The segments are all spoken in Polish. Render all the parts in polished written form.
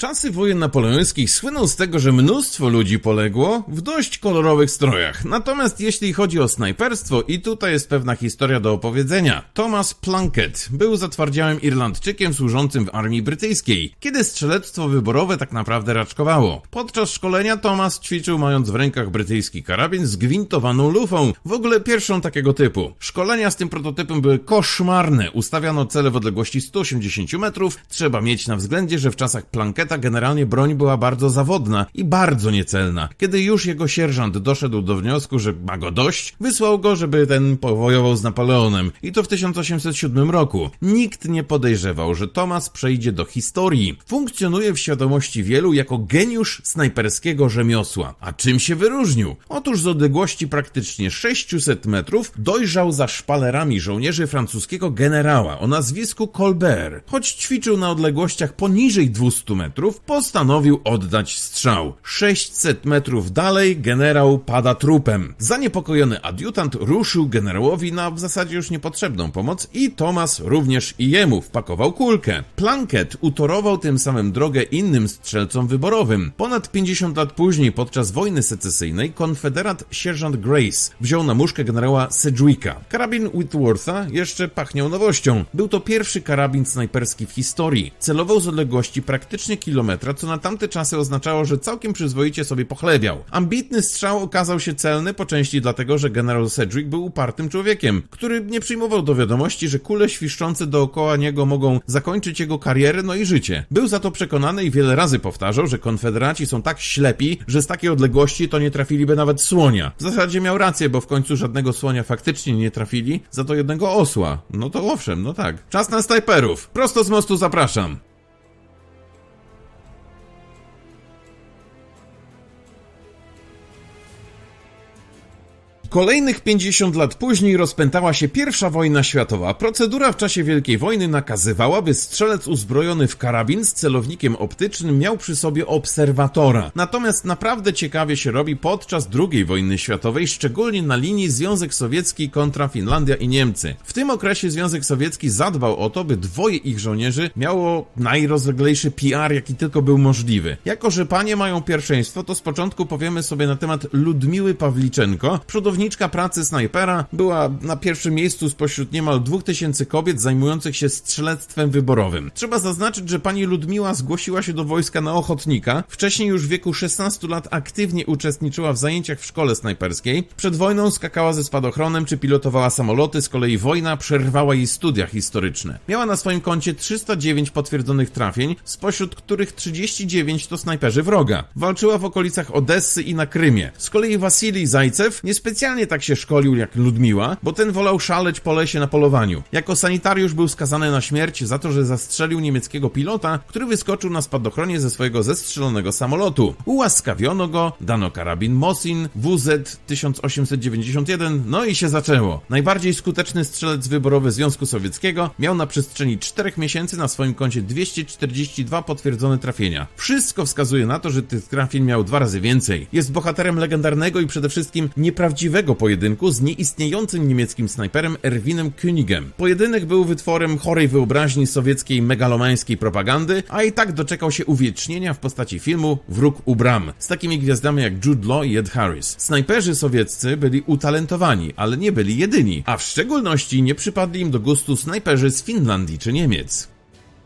Czasy wojen napoleońskich słyną z tego, że mnóstwo ludzi poległo w dość kolorowych strojach. Natomiast jeśli chodzi o snajperstwo, i tutaj jest pewna historia do opowiedzenia. Thomas Plunkett był zatwardziałym Irlandczykiem służącym w armii brytyjskiej, kiedy strzelectwo wyborowe tak naprawdę raczkowało. Podczas szkolenia Thomas ćwiczył, mając w rękach brytyjski karabin z gwintowaną lufą, w ogóle pierwszą takiego typu. Szkolenia z tym prototypem były koszmarne. Ustawiano cele w odległości 180 metrów. Trzeba mieć na względzie, że w czasach Plunketta generalnie broń była bardzo zawodna i bardzo niecelna. Kiedy już jego sierżant doszedł do wniosku, że ma go dość, wysłał go, żeby ten powojował z Napoleonem. I to w 1807 roku. Nikt nie podejrzewał, że Thomas przejdzie do historii. Funkcjonuje w świadomości wielu jako geniusz snajperskiego rzemiosła. A czym się wyróżnił? Otóż z odległości praktycznie 600 metrów dojrzał za szpalerami żołnierzy francuskiego generała o nazwisku Colbert. Choć ćwiczył na odległościach poniżej 200 metrów, postanowił oddać strzał. 600 metrów dalej generał pada trupem. Zaniepokojony adiutant ruszył generałowi na w zasadzie już niepotrzebną pomoc i Thomas również i jemu wpakował kulkę. Plunkett utorował tym samym drogę innym strzelcom wyborowym. Ponad 50 lat później, podczas wojny secesyjnej, konfederat sierżant Grace wziął na muszkę generała Sedgwicka. Karabin Whitwortha jeszcze pachniał nowością. Był to pierwszy karabin snajperski w historii. Celował z odległości praktycznie kilometra, co na tamte czasy oznaczało, że całkiem przyzwoicie sobie pochlebiał. Ambitny strzał okazał się celny po części dlatego, że generał Sedgwick był upartym człowiekiem, który nie przyjmował do wiadomości, że kule świszczące dookoła niego mogą zakończyć jego karierę, no i życie. Był za to przekonany i wiele razy powtarzał, że konfederaci są tak ślepi, że z takiej odległości to nie trafiliby nawet słonia. W zasadzie miał rację, bo w końcu żadnego słonia faktycznie nie trafili, za to jednego osła. No to owszem, no tak. Czas na snajperów. Prosto z mostu zapraszam. Kolejnych 50 lat później rozpętała się I wojna światowa. Procedura w czasie Wielkiej Wojny nakazywała, by strzelec uzbrojony w karabin z celownikiem optycznym miał przy sobie obserwatora. Natomiast naprawdę ciekawie się robi podczas II wojny światowej, szczególnie na linii Związek Sowiecki kontra Finlandia i Niemcy. W tym okresie Związek Sowiecki zadbał o to, by dwoje ich żołnierzy miało najrozleglejszy PR, jaki tylko był możliwy. Jako że panie mają pierwszeństwo, to z początku powiemy sobie na temat Ludmiły Pawliczenko, przodowniczka pracy snajpera, była na pierwszym miejscu spośród niemal 2000 kobiet zajmujących się strzelectwem wyborowym. Trzeba zaznaczyć, że pani Ludmiła zgłosiła się do wojska na ochotnika. Wcześniej już w wieku 16 lat aktywnie uczestniczyła w zajęciach w szkole snajperskiej. Przed wojną skakała ze spadochronem czy pilotowała samoloty, z kolei wojna przerwała jej studia historyczne. Miała na swoim koncie 309 potwierdzonych trafień, spośród których 39 to snajperzy wroga. Walczyła w okolicach Odessy i na Krymie. Z kolei Wasilij Zajcew niespecjalnie tak się szkolił jak Ludmiła, bo ten wolał szaleć po lesie na polowaniu. Jako sanitariusz był skazany na śmierć za to, że zastrzelił niemieckiego pilota, który wyskoczył na spadochronie ze swojego zestrzelonego samolotu. Ułaskawiono go, dano karabin Mosin WZ 1891, no i się zaczęło. Najbardziej skuteczny strzelec wyborowy Związku Sowieckiego miał na przestrzeni 4 miesięcy na swoim koncie 242 potwierdzone trafienia. Wszystko wskazuje na to, że tych trafień miał 2 razy więcej. Jest bohaterem legendarnego i przede wszystkim nieprawdziwego pojedynku z nieistniejącym niemieckim snajperem Erwinem Königiem. Pojedynek był wytworem chorej wyobraźni sowieckiej megalomańskiej propagandy, a i tak doczekał się uwiecznienia w postaci filmu Wróg u bram, z takimi gwiazdami jak Jude Law i Ed Harris. Snajperzy sowieccy byli utalentowani, ale nie byli jedyni, a w szczególności nie przypadli im do gustu snajperzy z Finlandii czy Niemiec.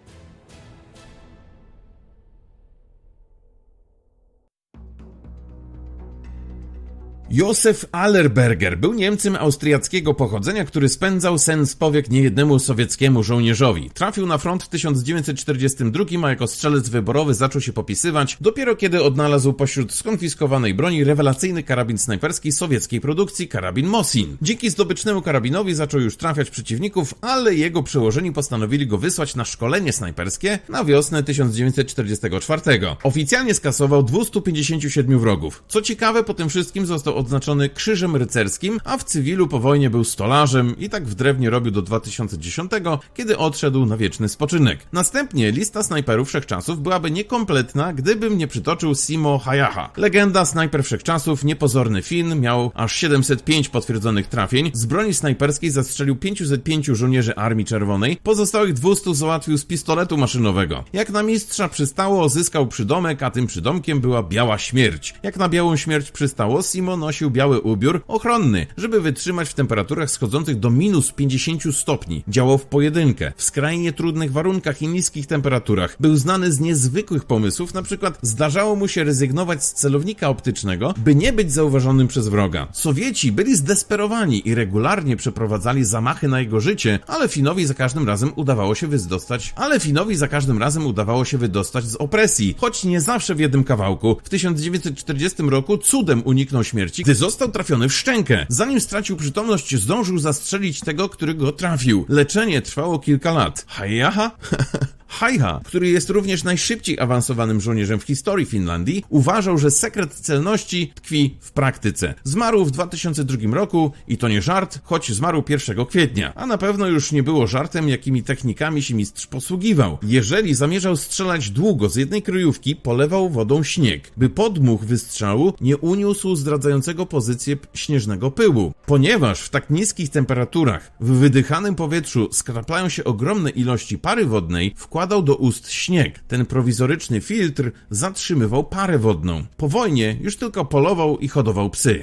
Józef Allerberger był Niemcem austriackiego pochodzenia, który spędzał sen z powiek niejednemu sowieckiemu żołnierzowi. Trafił na front w 1942, a jako strzelec wyborowy zaczął się popisywać dopiero kiedy odnalazł pośród skonfiskowanej broni rewelacyjny karabin snajperski sowieckiej produkcji, karabin Mosin. Dzięki zdobycznemu karabinowi zaczął już trafiać przeciwników, ale jego przełożeni postanowili go wysłać na szkolenie snajperskie na wiosnę 1944. Oficjalnie skasował 257 wrogów. Co ciekawe, po tym wszystkim został odznaczony Krzyżem Rycerskim, a w cywilu po wojnie był stolarzem i tak w drewnie robił do 2010, kiedy odszedł na wieczny spoczynek. Następnie lista snajperów wszechczasów byłaby niekompletna, gdybym nie przytoczył Simo Hayaha. Legenda snajper wszechczasów, niepozorny Fin, miał aż 705 potwierdzonych trafień, z broni snajperskiej zastrzelił 505 żołnierzy Armii Czerwonej, pozostałych 200 załatwił z pistoletu maszynowego. Jak na mistrza przystało, zyskał przydomek, a tym przydomkiem była Biała Śmierć. Jak na Białą Śmierć przystało, Simo nosił biały ubiór ochronny, żeby wytrzymać w temperaturach schodzących do minus 50 stopni. Działał w pojedynkę, w skrajnie trudnych warunkach i niskich temperaturach. Był znany z niezwykłych pomysłów, na przykład zdarzało mu się rezygnować z celownika optycznego, by nie być zauważonym przez wroga. Sowieci byli zdesperowani i regularnie przeprowadzali zamachy na jego życie, ale Finowi za każdym razem udawało się wydostać z opresji, choć nie zawsze w jednym kawałku. W 1940 roku cudem uniknął śmierci, gdy został trafiony w szczękę. Zanim stracił przytomność, zdążył zastrzelić tego, który go trafił. Leczenie trwało kilka lat. Hayaha, który jest również najszybciej awansowanym żołnierzem w historii Finlandii, uważał, że sekret celności tkwi w praktyce. Zmarł w 2002 roku i to nie żart, choć zmarł 1 kwietnia. A na pewno już nie było żartem, jakimi technikami się mistrz posługiwał. Jeżeli zamierzał strzelać długo z jednej kryjówki, polewał wodą śnieg, by podmuch wystrzału nie uniósł zdradzającego pozycję śnieżnego pyłu. Ponieważ w tak niskich temperaturach w wydychanym powietrzu skraplają się ogromne ilości pary wodnej, wkładał do ust śnieg. Ten prowizoryczny filtr zatrzymywał parę wodną. Po wojnie już tylko polował i hodował psy.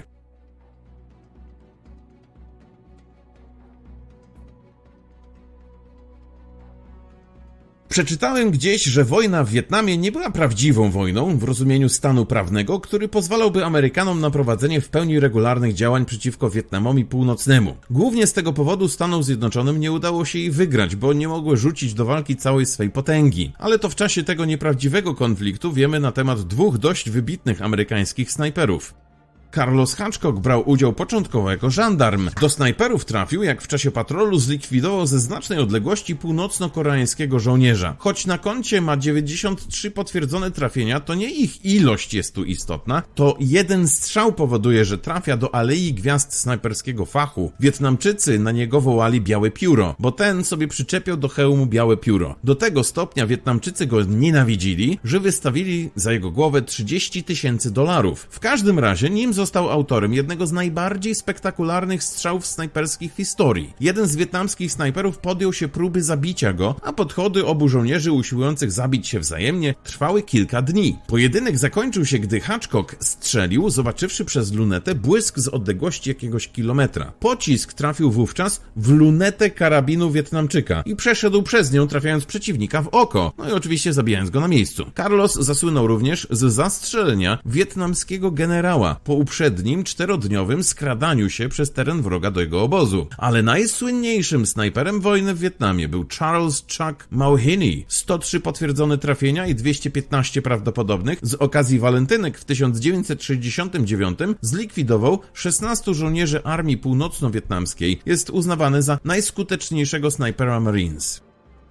Przeczytałem gdzieś, że wojna w Wietnamie nie była prawdziwą wojną w rozumieniu stanu prawnego, który pozwalałby Amerykanom na prowadzenie w pełni regularnych działań przeciwko Wietnamowi Północnemu. Głównie z tego powodu Stanom Zjednoczonym nie udało się jej wygrać, bo nie mogły rzucić do walki całej swej potęgi. Ale to w czasie tego nieprawdziwego konfliktu wiemy na temat dwóch dość wybitnych amerykańskich snajperów. Carlos Hitchcock brał udział początkowo jako żandarm. Do snajperów trafił, jak w czasie patrolu zlikwidował ze znacznej odległości północno-koreańskiego żołnierza. Choć na koncie ma 93 potwierdzone trafienia, to nie ich ilość jest tu istotna, to jeden strzał powoduje, że trafia do alei gwiazd snajperskiego fachu. Wietnamczycy na niego wołali Białe Pióro, bo ten sobie przyczepiał do hełmu białe pióro. Do tego stopnia Wietnamczycy go nienawidzili, że wystawili za jego głowę $30,000. W każdym razie nim został autorem jednego z najbardziej spektakularnych strzałów snajperskich w historii. Jeden z wietnamskich snajperów podjął się próby zabicia go, a podchody obu żołnierzy usiłujących zabić się wzajemnie trwały kilka dni. Pojedynek zakończył się, gdy Hitchcock strzelił, zobaczywszy przez lunetę błysk z odległości jakiegoś kilometra. Pocisk trafił wówczas w lunetę karabinu Wietnamczyka i przeszedł przez nią, trafiając przeciwnika w oko, no i oczywiście zabijając go na miejscu. Carlos zasłynął również z zastrzelenia wietnamskiego generała po uprzednim 4-dniowym skradaniu się przez teren wroga do jego obozu. Ale najsłynniejszym snajperem wojny w Wietnamie był Charles Chuck Mauchiny. 103 potwierdzone trafienia i 215 prawdopodobnych. Z okazji walentynek w 1969 zlikwidował 16 żołnierzy Armii Północno-Wietnamskiej. Jest uznawany za najskuteczniejszego snajpera Marines.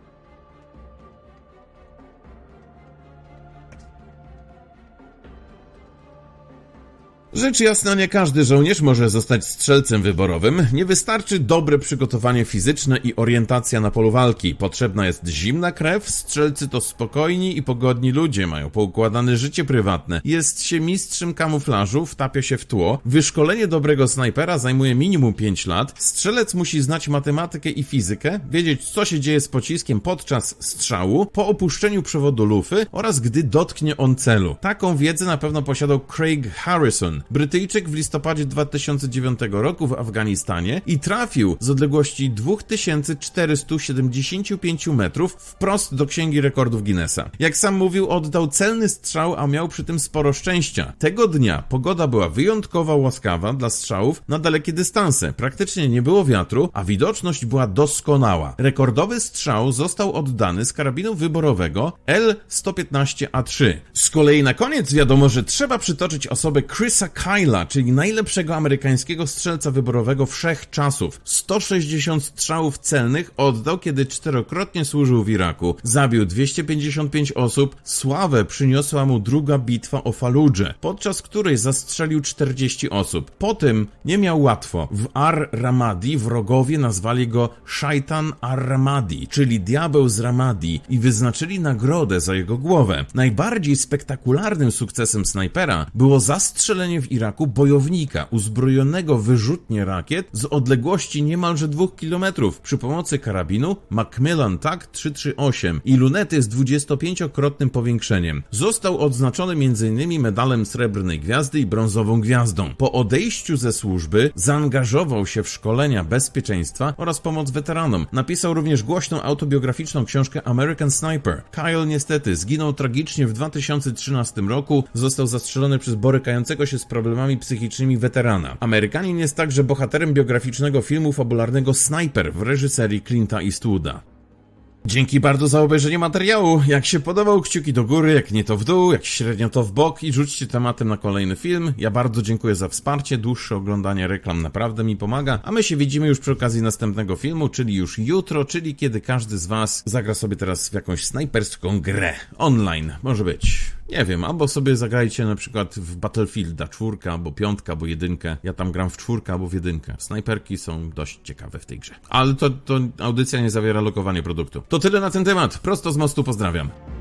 Rzecz jasna, nie każdy żołnierz może zostać strzelcem wyborowym. Nie wystarczy dobre przygotowanie fizyczne i orientacja na polu walki. Potrzebna jest zimna krew, strzelcy to spokojni i pogodni ludzie, mają poukładane życie prywatne. Jest się mistrzem kamuflażu, wtapia się w tło. Wyszkolenie dobrego snajpera zajmuje minimum 5 lat. Strzelec musi znać matematykę i fizykę, wiedzieć co się dzieje z pociskiem podczas strzału, po opuszczeniu przewodu lufy oraz gdy dotknie on celu. Taką wiedzę na pewno posiadał Craig Harrison, Brytyjczyk w listopadzie 2009 roku w Afganistanie i trafił z odległości 2475 metrów wprost do Księgi Rekordów Guinnessa. Jak sam mówił, oddał celny strzał, a miał przy tym sporo szczęścia. Tego dnia pogoda była wyjątkowo łaskawa dla strzałów na dalekie dystanse. Praktycznie nie było wiatru, a widoczność była doskonała. Rekordowy strzał został oddany z karabinu wyborowego L115A3. Z kolei na koniec wiadomo, że trzeba przytoczyć osobę Chrisa Kyla, czyli najlepszego amerykańskiego strzelca wyborowego wszechczasów. 160 strzałów celnych oddał, kiedy 4-krotnie służył w Iraku. Zabił 255 osób. Sławę przyniosła mu druga bitwa o Faludżę, podczas której zastrzelił 40 osób. Po tym nie miał łatwo. W Ar-Ramadi wrogowie nazwali go Szajtan Ar-Ramadi, czyli diabeł z Ramadi, i wyznaczyli nagrodę za jego głowę. Najbardziej spektakularnym sukcesem snajpera było zastrzelenie w Iraku bojownika uzbrojonego wyrzutnie rakiet z odległości niemalże 2 km przy pomocy karabinu Macmillan TAC 338 i lunety z 25-krotnym powiększeniem. Został odznaczony m.in. medalem Srebrnej Gwiazdy i Brązową Gwiazdą. Po odejściu ze służby zaangażował się w szkolenia bezpieczeństwa oraz pomoc weteranom. Napisał również głośną autobiograficzną książkę American Sniper. Kyle niestety zginął tragicznie w 2013 roku. Został zastrzelony przez borykającego się z problemami psychicznymi weterana. Amerykanin jest także bohaterem biograficznego filmu fabularnego Sniper w reżyserii Clint'a Eastwooda. Dzięki bardzo za obejrzenie materiału. Jak się podobał, kciuki do góry, jak nie to w dół, jak średnio to w bok i rzućcie tematem na kolejny film. Ja bardzo dziękuję za wsparcie, dłuższe oglądanie reklam naprawdę mi pomaga, a my się widzimy już przy okazji następnego filmu, czyli już jutro, czyli kiedy każdy z was zagra sobie teraz w jakąś snajperską grę. Online, może być. Nie wiem, albo sobie zagrajcie na przykład w Battlefielda 4, albo 5, albo 1. Ja tam gram w 4 albo w 1. Snajperki są dość ciekawe w tej grze. Ale to audycja nie zawiera lokowania produktu. To tyle na ten temat. Prosto z mostu pozdrawiam.